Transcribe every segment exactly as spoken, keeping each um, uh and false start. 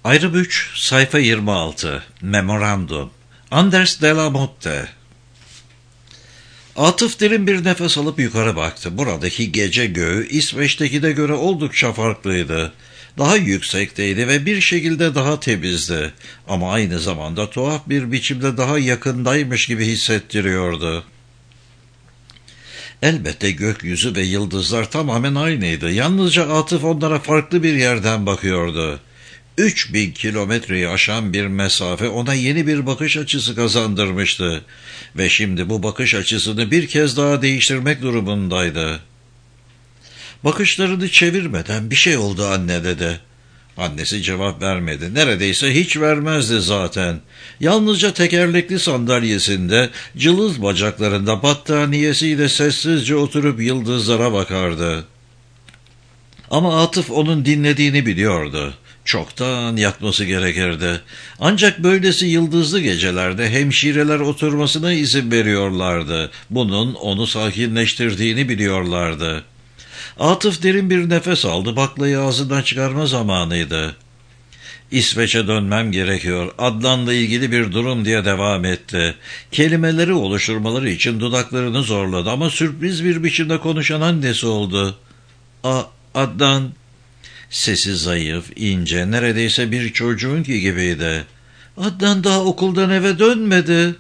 Ayrım üç, sayfa yirmi altı. Memorandum. Anders de la Motte. Atıf derin bir nefes alıp yukarı baktı. Buradaki gece göğü İsveç'tekine göre oldukça farklıydı. Daha yüksekteydi ve bir şekilde daha temizdi. Ama aynı zamanda tuhaf bir biçimde daha yakındaymış gibi hissettiriyordu. Elbette gökyüzü ve yıldızlar tamamen aynıydı. Yalnızca Atıf onlara farklı bir yerden bakıyordu. Üç bin kilometreyi aşan bir mesafe ona yeni bir bakış açısı kazandırmıştı. Ve şimdi bu bakış açısını bir kez daha değiştirmek durumundaydı. Bakışlarını çevirmeden bir şey oldu anne dedi. Annesi cevap vermedi. Neredeyse hiç vermezdi zaten. Yalnızca tekerlekli sandalyesinde, cılız bacaklarında battaniyesiyle sessizce oturup yıldızlara bakardı. Ama Atıf onun dinlediğini biliyordu. Çoktan yatması gerekirdi. Ancak böylesi yıldızlı gecelerde hemşireler oturmasına izin veriyorlardı. Bunun onu sakinleştirdiğini biliyorlardı. Atıf derin bir nefes aldı. Baklayı ağzından çıkarma zamanıydı. İsveç'e dönmem gerekiyor. Adnan'la ilgili bir durum diye devam etti. Kelimeleri oluşturmaları için dudaklarını zorladı ama sürpriz bir biçimde konuşan annesi oldu. A Adnan... Sesi zayıf, ince, neredeyse bir çocuğunki gibiydi. Adnan daha okuldan eve dönmedi.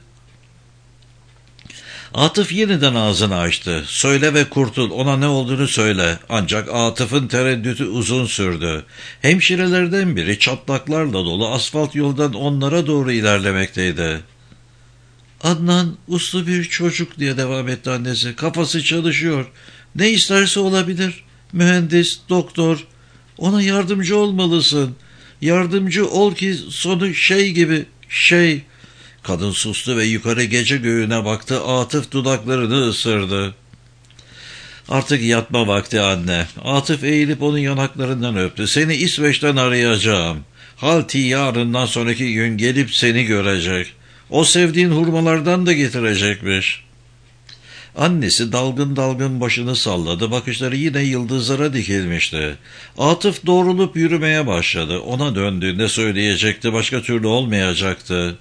Atıf yeniden ağzını açtı. Söyle ve kurtul, ona ne olduğunu söyle. Ancak Atıf'ın tereddütü uzun sürdü. Hemşirelerden biri çatlaklarla dolu asfalt yoldan onlara doğru ilerlemekteydi. Adnan uslu bir çocuk diye devam etti annesi. Kafası çalışıyor. Ne isterse olabilir. Mühendis, doktor... Ona yardımcı olmalısın. Yardımcı ol ki sonu şey gibi, şey... Kadın sustu ve yukarı gece göğüne baktı. Atıf dudaklarını ısırdı. Artık yatma vakti anne. Atıf eğilip onun yanaklarından öptü. Seni İsveç'ten arayacağım. Halti yarından sonraki gün gelip seni görecek. O sevdiğin hurmalardan da getirecekmiş. Annesi dalgın dalgın başını salladı. Bakışları yine yıldızlara dikilmişti. Atıf doğrulup yürümeye başladı. Ona döndüğünde söyleyecekti. Başka türlü olmayacaktı.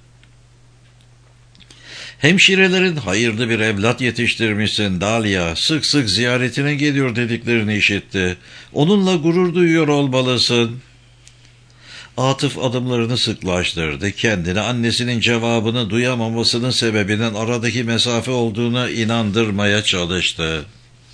Hemşirelerin hayırlı bir evlat yetiştirmişsin Dalia. Sık sık ziyaretine geliyor dediklerini işitti. Onunla gurur duyuyor olmalısın. Atıf adımlarını sıklaştırdı. Kendini annesinin cevabını duyamamasının sebebinin aradaki mesafe olduğuna inandırmaya çalıştı.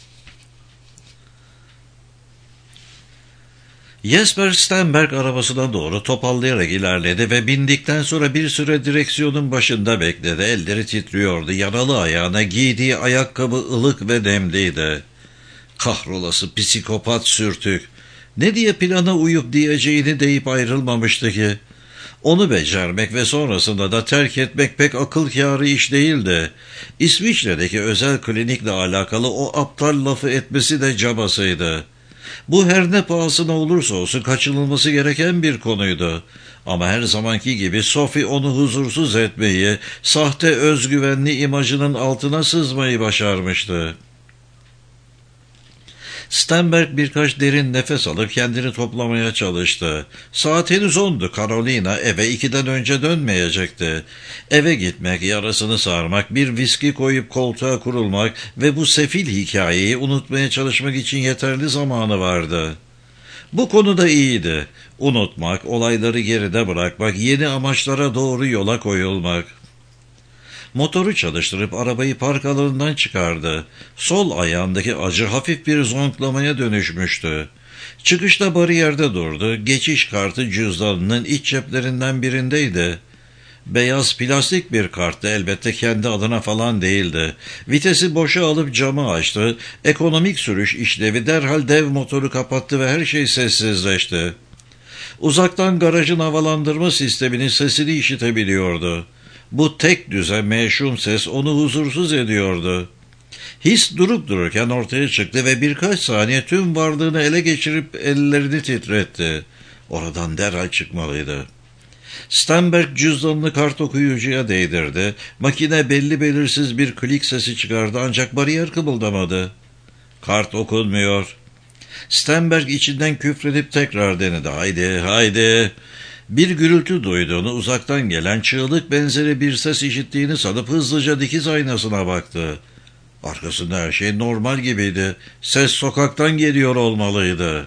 Jesper Stenberg arabasına doğru topallayarak ilerledi ve bindikten sonra bir süre direksiyonun başında bekledi. Elleri titriyordu. Yaralı ayağına giydiği ayakkabı ılık ve nemliydi. Kahrolası psikopat sürtük. Ne diye plana uyup diyeceğini deyip ayrılmamıştı ki. Onu becermek ve sonrasında da terk etmek pek akıl kârı iş değildi. İsviçre'deki özel klinikle alakalı o aptal lafı etmesi de cabasıydı. Bu her ne pahasına olursa olsun kaçınılması gereken bir konuydu. Ama her zamanki gibi Sophie onu huzursuz etmeyi, sahte özgüvenli imajının altına sızmayı başarmıştı. Stenberg birkaç derin nefes alıp kendini toplamaya çalıştı. Saat henüz ondu. Carolina eve ikiden önce dönmeyecekti. Eve gitmek, yarasını sarmak, bir viski koyup koltuğa kurulmak ve bu sefil hikayeyi unutmaya çalışmak için yeterli zamanı vardı. Bu konuda iyiydi. Unutmak, olayları geride bırakmak, yeni amaçlara doğru yola koyulmak. Motoru çalıştırıp arabayı park alanından çıkardı. Sol ayağındaki acı hafif bir zonklamaya dönüşmüştü. Çıkışta bariyerde durdu. Geçiş kartı cüzdanının iç ceplerinden birindeydi. Beyaz plastik bir karttı, elbette kendi adına falan değildi. Vitesi boşa alıp camı açtı. Ekonomik sürüş işlevi derhal dev motoru kapattı ve her şey sessizleşti. Uzaktan garajın havalandırma sisteminin sesini işitebiliyordu. Bu tek düze meşhum ses onu huzursuz ediyordu. His durup dururken ortaya çıktı ve birkaç saniye tüm varlığını ele geçirip ellerini titretti. Oradan derhal çıkmalıydı. Stenberg cüzdanını kart okuyucuya değdirdi. Makine belli belirsiz bir klik sesi çıkardı ancak bariyer kımıldamadı. Kart okunmuyor. Stenberg içinden küfredip tekrar denedi. Haydi, haydi. Bir gürültü duyduğunu, uzaktan gelen çığlık benzeri bir ses işittiğini sanıp hızlıca dikiz aynasına baktı. Arkasında her şey normal gibiydi. Ses sokaktan geliyor olmalıydı.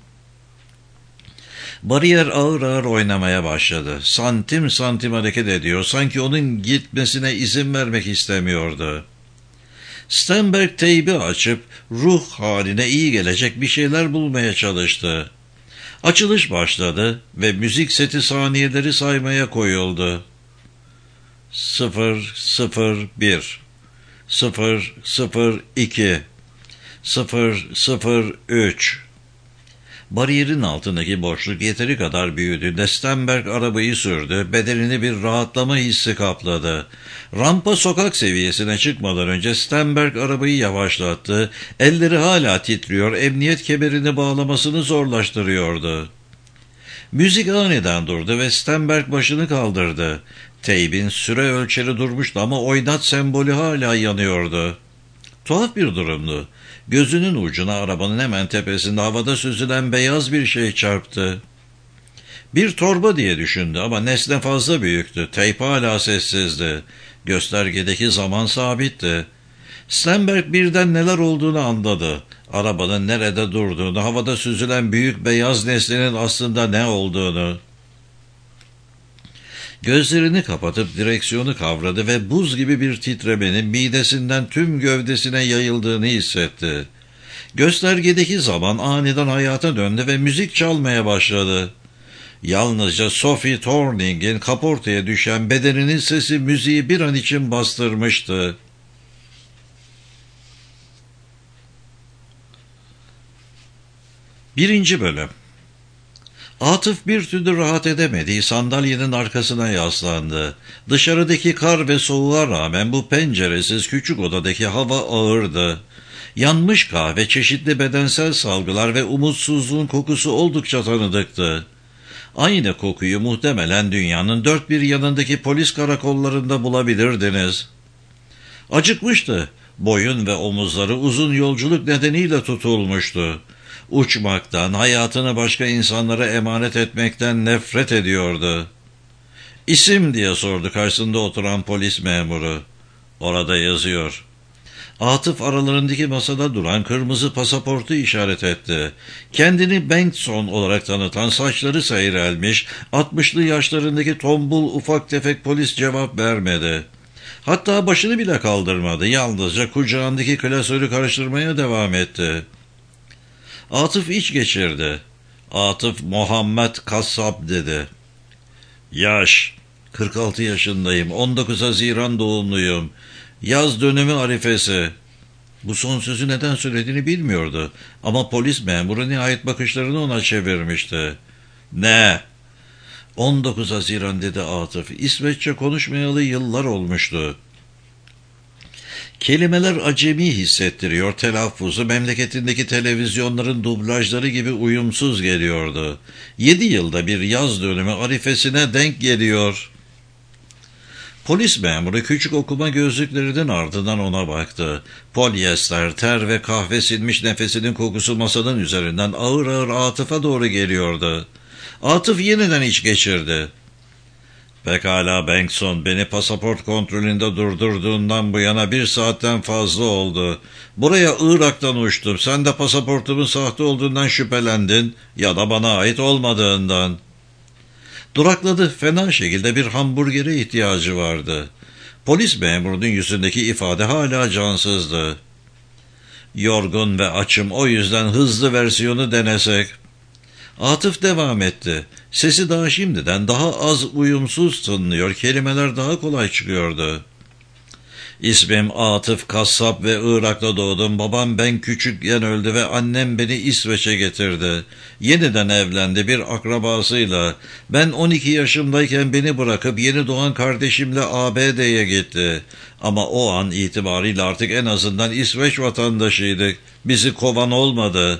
Bariyer ağır ağır oynamaya başladı. Santim santim hareket ediyor. Sanki onun gitmesine izin vermek istemiyordu. Stenberg teybi açıp ruh haline iyi gelecek bir şeyler bulmaya çalıştı. Açılış başladı ve müzik seti saniyeleri saymaya koyuldu. Sıfır, sıfır, bir, sıfır, sıfır, iki, sıfır, sıfır, üç. Bariyerin altındaki boşluk yeteri kadar büyüdü. Stenberg arabayı sürdü. Bedenini bir rahatlama hissi kapladı. Rampa sokak seviyesine çıkmadan önce Stenberg arabayı yavaşlattı. Elleri hala titriyor, emniyet kemerini bağlamasını zorlaştırıyordu. Müzik aniden durdu ve Stenberg başını kaldırdı. Teybin süre ölçeri durmuştu ama oynat sembolü hala yanıyordu. Tuhaf bir durumdu. Gözünün ucuna arabanın hemen tepesinde havada süzülen beyaz bir şey çarptı. Bir torba diye düşündü ama nesne fazla büyüktü. Teyp hala sessizdi. Göstergedeki zaman sabitti. Stenberg birden neler olduğunu anladı. Arabanın nerede durduğunu, havada süzülen büyük beyaz nesnenin aslında ne olduğunu. Gözlerini kapatıp direksiyonu kavradı ve buz gibi bir titremenin midesinden tüm gövdesine yayıldığını hissetti. Göstergedeki zaman aniden hayata döndü ve müzik çalmaya başladı. Yalnızca Sophie Torning'in kaportaya düşen bedeninin sesi müziği bir an için bastırmıştı. Birinci Bölüm. Atıf bir türlü rahat edemediği sandalyenin arkasına yaslandı. Dışarıdaki kar ve soğuğa rağmen bu penceresiz küçük odadaki hava ağırdı. Yanmış kahve, çeşitli bedensel salgılar ve umutsuzluğun kokusu oldukça tanıdıktı. Aynı kokuyu muhtemelen dünyanın dört bir yanındaki polis karakollarında bulabilirdiniz. Acıkmıştı. Boyun ve omuzları uzun yolculuk nedeniyle tutulmuştu. Uçmaktan, hayatını başka insanlara emanet etmekten nefret ediyordu. İsim diye sordu karşısında oturan polis memuru. Orada yazıyor. Atıf aralarındaki masada duran kırmızı pasaportu işaret etti. Kendini Bengtson olarak tanıtan, saçları seyrelmiş, altmışlı yaşlarındaki tombul ufak tefek polis cevap vermedi. Hatta başını bile kaldırmadı. Yalnızca kucağındaki klasörü karıştırmaya devam etti. Atıf iç geçirdi. Atıf Muhammed Kassab dedi. Yaş, kırk altı yaşındayım, on dokuz Haziran doğumluyum. Yaz dönümü arifesi. Bu son sözü neden söylediğini bilmiyordu. Ama polis memuru nihayet bakışlarını ona çevirmişti. Ne? on dokuz Haziran dedi Atıf. İsveççe konuşmayalı yıllar olmuştu. Kelimeler acemi hissettiriyor, telaffuzu memleketindeki televizyonların dublajları gibi uyumsuz geliyordu. Yedi yılda bir yaz dönümü arifesine denk geliyor. Polis memuru küçük okuma gözlüklerinin ardından ona baktı. Polyester, ter ve kahve silmiş nefesinin kokusu masanın üzerinden ağır ağır Atıf'a doğru geliyordu. Atıf yeniden iç geçirdi. Pekala Bengtson, beni pasaport kontrolünde durdurduğundan bu yana bir saatten fazla oldu. Buraya Irak'tan uçtum. Sen de pasaportumun sahte olduğundan şüphelendin ya da bana ait olmadığından. Durakladı. Fena şekilde bir hamburgere ihtiyacı vardı. Polis memurunun yüzündeki ifade hala cansızdı. Yorgun ve açım, o yüzden hızlı versiyonu denesek. Atıf devam etti. Sesi daha şimdiden daha az uyumsuz tınlıyor, kelimeler daha kolay çıkıyordu. İsmim Atıf Kassab ve Irak'ta doğdum. Babam ben küçükken öldü ve annem beni İsveç'e getirdi. Yeniden evlendi bir akrabasıyla. Ben on iki yaşımdayken beni bırakıp yeni doğan kardeşimle A B D'ye gitti. Ama o an itibariyle artık en azından İsveç vatandaşıydık. Bizi kovan olmadı.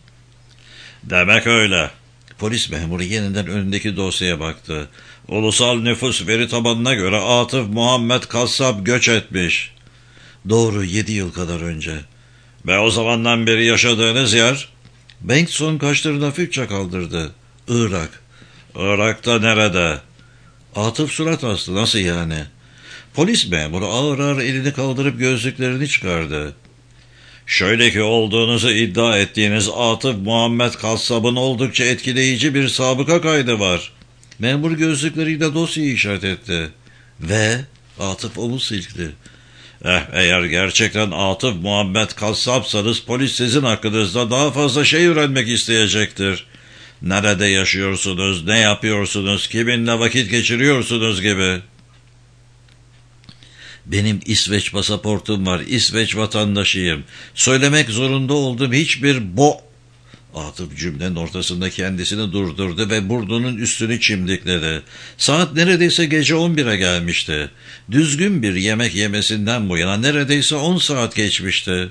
Demek öyle. Polis memuru yeniden önündeki dosyaya baktı. Ulusal nüfus veri tabanına göre Atıf Muhammed Kassab göç etmiş. Doğru, yedi yıl kadar önce. Ve o zamandan beri yaşadığınız yer? Bengtson kaşlarını hafifçe kaldırdı. Irak. Irak'ta nerede? Atıf surat astı. Nasıl yani? Polis memuru ağır ağır elini kaldırıp gözlüklerini çıkardı. Şöyle ki olduğunuzu iddia ettiğiniz Atıf Muhammed Kassab'ın oldukça etkileyici bir sabıka kaydı var. Memur gözlükleriyle dosyayı işaret etti. Ve Atıf omuz silkti. Eh, eğer gerçekten Atıf Muhammed Kassapsanız polis sizin hakkınızda daha fazla şey öğrenmek isteyecektir. Nerede yaşıyorsunuz, ne yapıyorsunuz, kiminle vakit geçiriyorsunuz gibi. Benim İsveç pasaportum var, İsveç vatandaşıyım. Söylemek zorunda olduğum hiçbir bo... Atıf cümlenin ortasında kendisini durdurdu ve burnunun üstünü çimdikledi. Saat neredeyse gece on bire gelmişti. Düzgün bir yemek yemesinden bu yana neredeyse on saat geçmişti.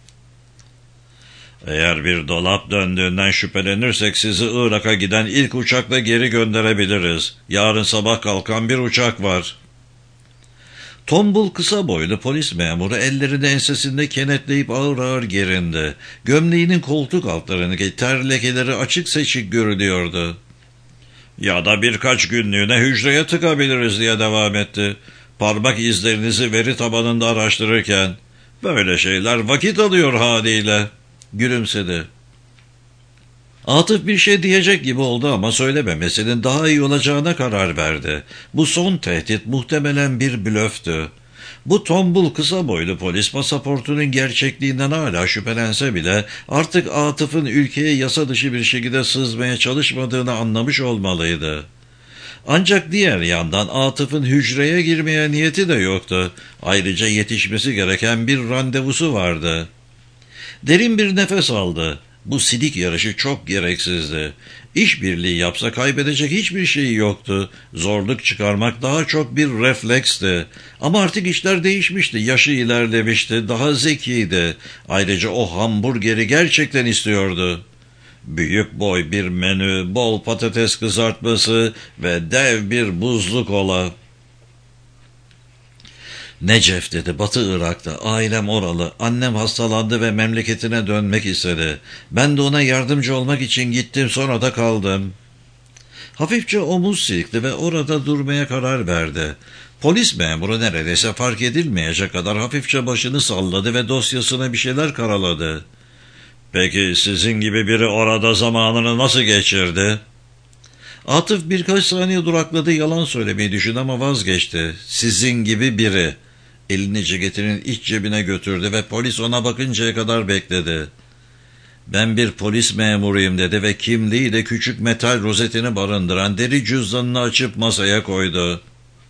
Eğer bir dolap döndüğünden şüphelenirsek sizi Irak'a giden ilk uçakla geri gönderebiliriz. Yarın sabah kalkan bir uçak var. Tombul kısa boylu polis memuru ellerini ensesinde kenetleyip ağır ağır gerindi. Gömleğinin koltuk altlarındaki ter lekeleri açık seçik görülüyordu. Ya da birkaç günlüğüne hücreye tıkabiliriz diye devam etti. Parmak izlerinizi veri tabanında araştırırken. Böyle şeyler vakit alıyor haliyle. Gülümsedi. Atıf bir şey diyecek gibi oldu ama söylememesinin daha iyi olacağına karar verdi. Bu son tehdit muhtemelen bir blöftü. Bu tombul kısa boylu polis pasaportunun gerçekliğinden hala şüphelense bile artık Atıf'ın ülkeye yasa dışı bir şekilde sızmaya çalışmadığını anlamış olmalıydı. Ancak diğer yandan Atıf'ın hücreye girmeye niyeti de yoktu. Ayrıca yetişmesi gereken bir randevusu vardı. Derin bir nefes aldı. Bu sidik yarışı çok gereksizdi. İşbirliği yapsa kaybedecek hiçbir şey yoktu. Zorluk çıkarmak daha çok bir refleksti. Ama artık işler değişmişti. Yaşı ilerlemişti. Daha zekiydi. Ayrıca o hamburgeri gerçekten istiyordu. Büyük boy bir menü, bol patates kızartması ve dev bir buzlu kola. Necef dedi, Batı Irak'ta. Ailem oralı. Annem hastalandı ve memleketine dönmek istedi. Ben de ona yardımcı olmak için gittim, sonra da kaldım. Hafifçe omuz silkti ve orada durmaya karar verdi. Polis memuru neredeyse fark edilmeyecek kadar hafifçe başını salladı ve dosyasına bir şeyler karaladı. Peki sizin gibi biri orada zamanını nasıl geçirdi? Atıf birkaç saniye durakladı, yalan söylemeyi düşündü ama vazgeçti. Sizin gibi biri. Elini ceketinin iç cebine götürdü ve polis ona bakıncaya kadar bekledi. Ben bir polis memuruyum dedi ve kimliği de küçük metal rozetini barındıran deri cüzdanını açıp masaya koydu.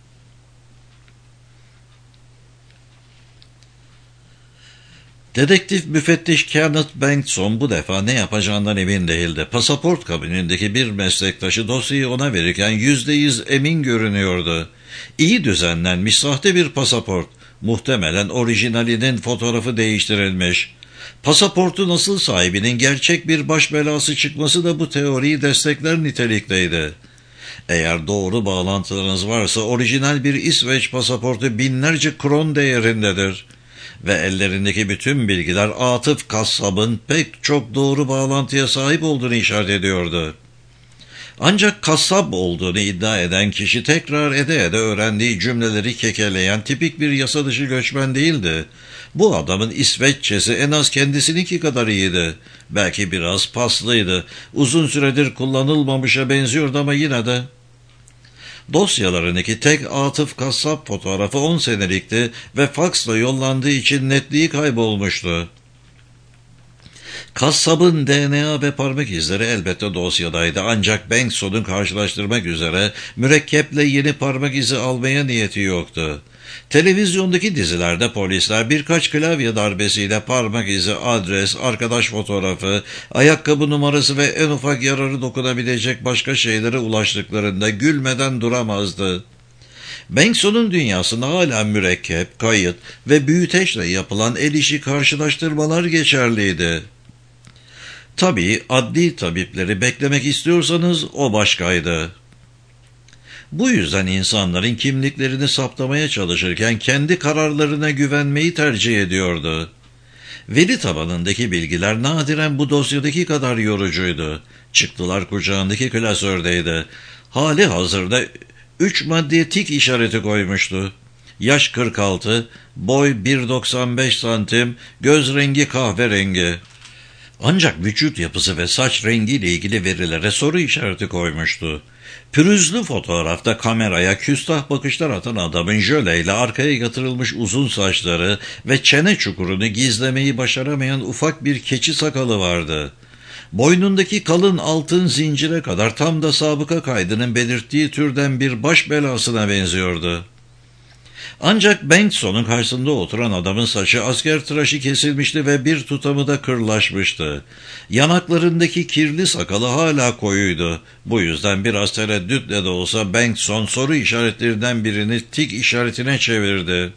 Dedektif müfettiş Kenneth Bankson bu defa ne yapacağından emin değildi. Pasaport kabinindeki bir meslektaşı dosyayı ona verirken yüzde yüz emin görünüyordu. İyi düzenlenmiş sahte bir pasaport. Muhtemelen orijinalinin fotoğrafı değiştirilmiş. Pasaportun asıl sahibinin gerçek bir baş belası çıkması da bu teoriyi destekler nitelikteydi. Eğer doğru bağlantılarınız varsa orijinal bir İsveç pasaportu binlerce kron değerindedir. Ve ellerindeki bütün bilgiler Atıf Kassab'ın pek çok doğru bağlantıya sahip olduğunu işaret ediyordu. Ancak Kassab olduğunu iddia eden kişi tekrar ede ede öğrendiği cümleleri kekeleyen tipik bir yasa dışı göçmen değildi. Bu adamın İsveççesi en az kendisininki kadar iyiydi. Belki biraz paslıydı. Uzun süredir kullanılmamışa benziyordu ama yine de. Dosyalarındaki tek Atıf Kassab fotoğrafı on senelikti ve faksla yollandığı için netliği kaybolmuştu. Kassab'ın D N A ve parmak izleri elbette dosyadaydı ancak Bankson'un karşılaştırmak üzere mürekkeple yeni parmak izi almaya niyeti yoktu. Televizyondaki dizilerde polisler birkaç klavye darbesiyle parmak izi, adres, arkadaş fotoğrafı, ayakkabı numarası ve en ufak yararı dokunabilecek başka şeylere ulaştıklarında gülmeden duramazdı. Bankson'un dünyasında hala mürekkep, kayıt ve büyüteçle yapılan el işi karşılaştırmalar geçerliydi. Tabii adli tabipleri beklemek istiyorsanız o başkaydı. Bu yüzden insanların kimliklerini saptamaya çalışırken kendi kararlarına güvenmeyi tercih ediyordu. Veri tabanındaki bilgiler nadiren bu dosyadaki kadar yorucuydu. Çıktılar kucağındaki klasördeydi. Hali hazırda üç madde tik işareti koymuştu. Yaş kırk altı, boy bir doksan beş santim, göz rengi kahverengi. Ancak vücut yapısı ve saç rengiyle ilgili verilere soru işareti koymuştu. Pürüzlü fotoğrafta kameraya küstah bakışlar atan adamın jöleyle arkaya yatırılmış uzun saçları ve çene çukurunu gizlemeyi başaramayan ufak bir keçi sakalı vardı. Boynundaki kalın altın zincire kadar tam da sabıka kaydının belirttiği türden bir baş belasına benziyordu. Ancak Bankson'un karşısında oturan adamın saçı asker tıraşı kesilmişti ve bir tutamı da kırlaşmıştı. Yanaklarındaki kirli sakalı hala koyuydu. Bu yüzden biraz tereddütle de olsa Bankson soru işaretlerinden birini tik işaretine çevirdi.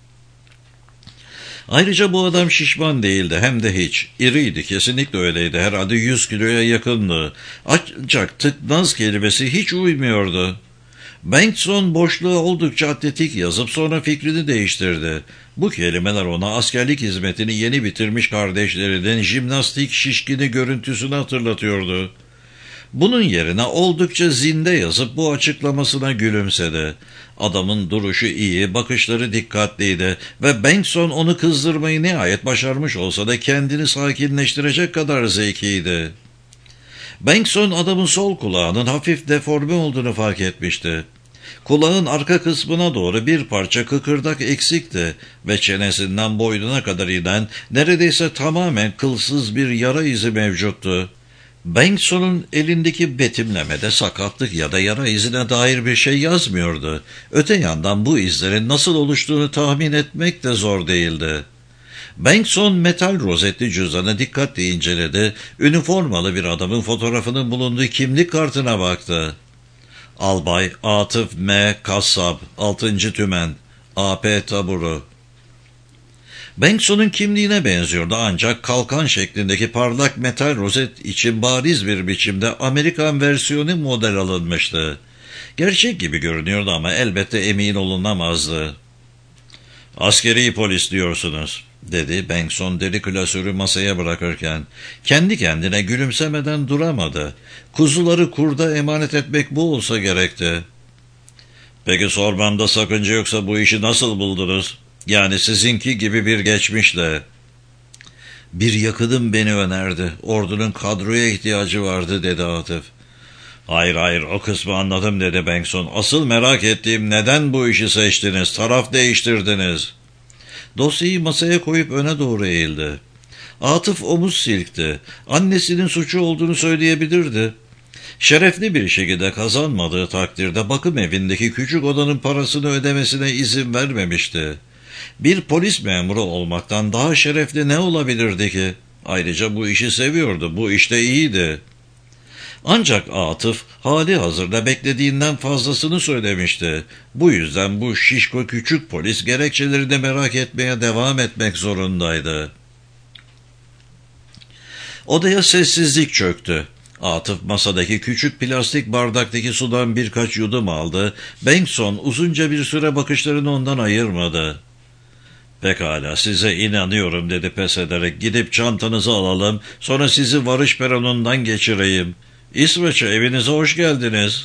Ayrıca bu adam şişman değildi, hem de hiç. İriydi, kesinlikle öyleydi. Herhalde yüz kiloya yakındı. Ancak tıknaz kelimesi hiç uymuyordu. Bankson boşluğa oldukça atletik yazıp sonra fikrini değiştirdi. Bu kelimeler ona askerlik hizmetini yeni bitirmiş kardeşlerinin jimnastik şişkini görüntüsünü hatırlatıyordu. Bunun yerine oldukça zinde yazıp bu açıklamasına gülümsedi. Adamın duruşu iyi, bakışları dikkatliydi ve Bankson onu kızdırmayı nihayet başarmış olsa da kendini sakinleştirecek kadar zekiydi. Bankson adamın sol kulağının hafif deforme olduğunu fark etmişti. Kulağın arka kısmına doğru bir parça kıkırdak eksikti ve çenesinden boynuna kadar inen neredeyse tamamen kılsız bir yara izi mevcuttu. Bankson'un elindeki betimlemede sakatlık ya da yara izine dair bir şey yazmıyordu. Öte yandan bu izlerin nasıl oluştuğunu tahmin etmek de zor değildi. Bankson metal rozetli cüzdanı dikkatle inceledi, üniformalı bir adamın fotoğrafının bulunduğu kimlik kartına baktı. Albay Atıf M. Kassab, altıncı Tümen, A P taburu. Bankson'un kimliğine benziyordu ancak kalkan şeklindeki parlak metal rozet için bariz bir biçimde Amerikan versiyonu model alınmıştı. Gerçek gibi görünüyordu ama elbette emin olunamazdı. "Askeri polis diyorsunuz," dedi Bankson deri klasörü masaya bırakırken. Kendi kendine gülümsemeden duramadı. Kuzuları kurda emanet etmek bu olsa gerekti. "Peki sormamda sakınca yoksa bu işi nasıl buldunuz? Yani sizinki gibi bir geçmişle." "Bir yakınım beni önerdi. Ordunun kadroya ihtiyacı vardı," dedi Atıf. "Hayır hayır, o kısmı anladım," dedi Bankson. "Asıl merak ettiğim, neden bu işi seçtiniz, taraf değiştirdiniz?" Dosyayı masaya koyup öne doğru eğildi. Atıf omuz silkti. Annesinin suçu olduğunu söyleyebilirdi. Şerefli bir şekilde kazanmadığı takdirde bakım evindeki küçük odanın parasını ödemesine izin vermemişti. Bir polis memuru olmaktan daha şerefli ne olabilirdi ki? Ayrıca bu işi seviyordu, bu işte iyiydi. Ancak Atıf hali hazırda beklediğinden fazlasını söylemişti. Bu yüzden bu şişko küçük polis gerekçeleri de merak etmeye devam etmek zorundaydı. Odaya sessizlik çöktü. Atıf masadaki küçük plastik bardaktaki sudan birkaç yudum aldı. Bankson uzunca bir süre bakışlarını ondan ayırmadı. "Pekala, size inanıyorum," dedi pes ederek. "Gidip çantanızı alalım, sonra sizi varış peronundan geçireyim. İsveç'e, evinize hoş geldiniz."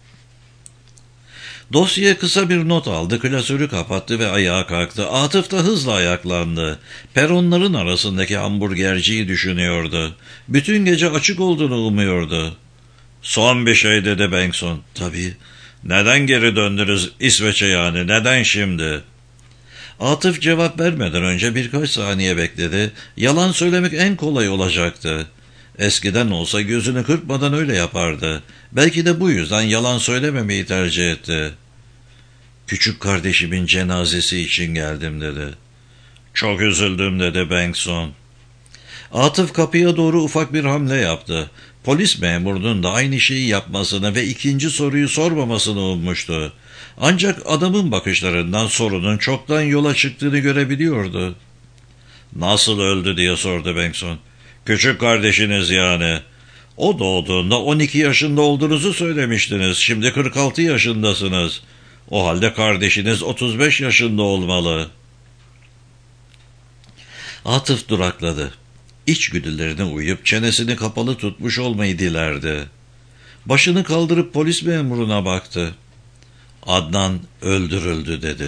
Dosyaya kısa bir not aldı, klasörü kapattı ve ayağa kalktı. Atıf da hızla ayaklandı. Peronların arasındaki hamburgerciyi düşünüyordu. Bütün gece açık olduğunu umuyordu. "Son bir şey," dedi Bankson. "Tabii." "Neden geri döndünüz İsveç'e yani? Neden şimdi?" Atıf cevap vermeden önce birkaç saniye bekledi. Yalan söylemek en kolay olacaktı. Eskiden olsa gözünü kırpmadan öyle yapardı. Belki de bu yüzden yalan söylememeyi tercih etti. "Küçük kardeşimin cenazesi için geldim," dedi. "Çok üzüldüm," dedi Bankson. Atıf kapıya doğru ufak bir hamle yaptı. Polis memurunun da aynı şeyi yapmasını ve ikinci soruyu sormamasını ummuştu. Ancak adamın bakışlarından sorunun çoktan yola çıktığını görebiliyordu. "Nasıl öldü?" diye sordu Bankson. "Küçük kardeşiniz yani. O doğduğunda on iki yaşında olduğunuzu söylemiştiniz. Şimdi kırk altı yaşındasınız. O halde kardeşiniz otuz beş yaşında olmalı." Atıf durakladı. İçgüdülerine uyup çenesini kapalı tutmuş olmayı dilerdi. Başını kaldırıp polis memuruna baktı. Adnan öldürüldü dedi.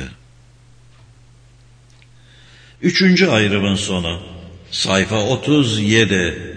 Üçüncü ayrımın sonu. Sayfa otuz yedi.